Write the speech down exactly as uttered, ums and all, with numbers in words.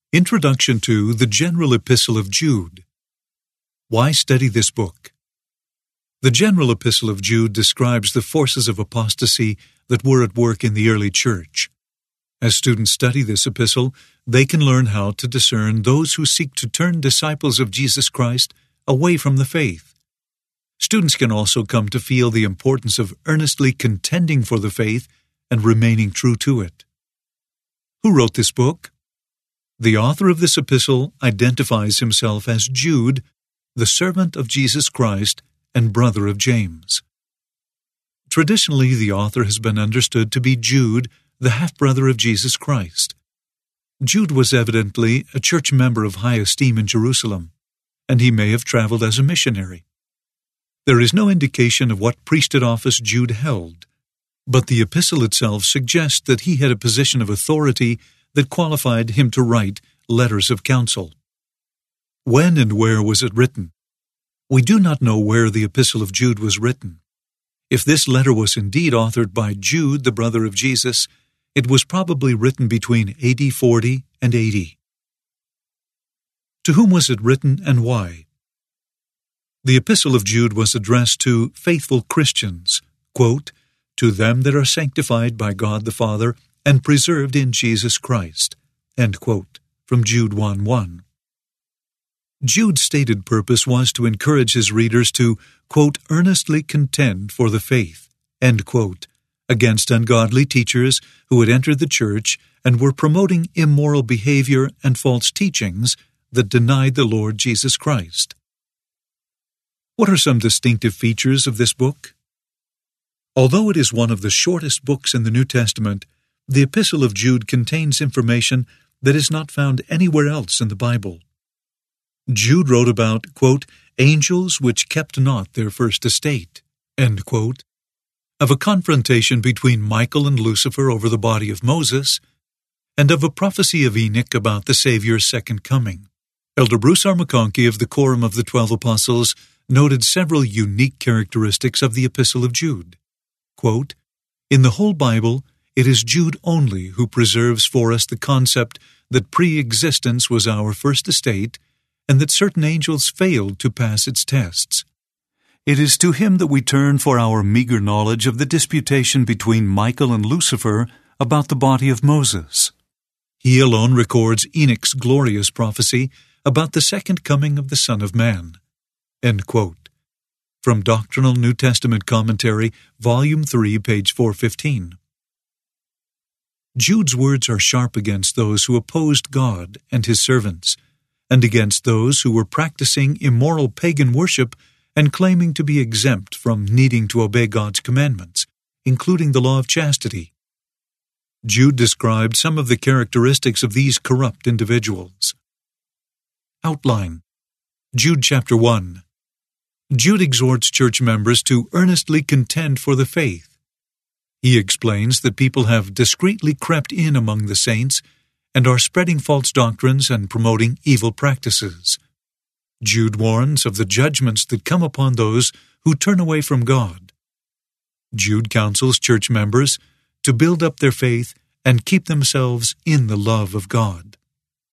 Introduction to the General Epistle of Jude. Why study this book? The General Epistle of Jude describes the forces of apostasy that were at work in the early church. As students study this epistle, they can learn how to discern those who seek to turn disciples of Jesus Christ away from the faith. Students can also come to feel the importance of earnestly contending for the faith and remaining true to it. Who wrote this book? The author of this epistle identifies himself as Jude, the servant of Jesus Christ and brother of James. Traditionally, the author has been understood to be Jude, the half-brother of Jesus Christ. Jude was evidently a church member of high esteem in Jerusalem, and he may have traveled as a missionary. There is no indication of what priesthood office Jude held, but the epistle itself suggests that he had a position of authority that qualified him to write letters of counsel. When and where was it written? We do not know where the Epistle of Jude was written. If this letter was indeed authored by Jude, the brother of Jesus, it was probably written between A D forty and eighty. To whom was it written and why? The Epistle of Jude was addressed to faithful Christians, quote, to them that are sanctified by God the Father and preserved in Jesus Christ, end quote, from Jude one one. Jude's stated purpose was to encourage his readers to, quote, earnestly contend for the faith, end quote, against ungodly teachers who had entered the church and were promoting immoral behavior and false teachings that denied the Lord Jesus Christ. What are some distinctive features of this book? Although it is one of the shortest books in the New Testament, the Epistle of Jude contains information that is not found anywhere else in the Bible. Jude wrote about, quote, angels which kept not their first estate, end quote, of a confrontation between Michael and Lucifer over the body of Moses, and of a prophecy of Enoch about the Savior's second coming. Elder Bruce R. McConkie of the Quorum of the Twelve Apostles noted several unique characteristics of the Epistle of Jude. Quote, in the whole Bible, it is Jude only who preserves for us the concept that pre-existence was our first estate and that certain angels failed to pass its tests. It is to him that we turn for our meager knowledge of the disputation between Michael and Lucifer about the body of Moses. He alone records Enoch's glorious prophecy about the second coming of the Son of Man. End quote. From Doctrinal New Testament Commentary, Volume three, page four fifteen. Jude's words are sharp against those who opposed God and his servants, and against those who were practicing immoral pagan worship and claiming to be exempt from needing to obey God's commandments, including the law of chastity. Jude described some of the characteristics of these corrupt individuals. Outline. Jude chapter one. Jude exhorts church members to earnestly contend for the faith. He explains that people have discreetly crept in among the saints and are spreading false doctrines and promoting evil practices. Jude warns of the judgments that come upon those who turn away from God. Jude counsels church members to build up their faith and keep themselves in the love of God.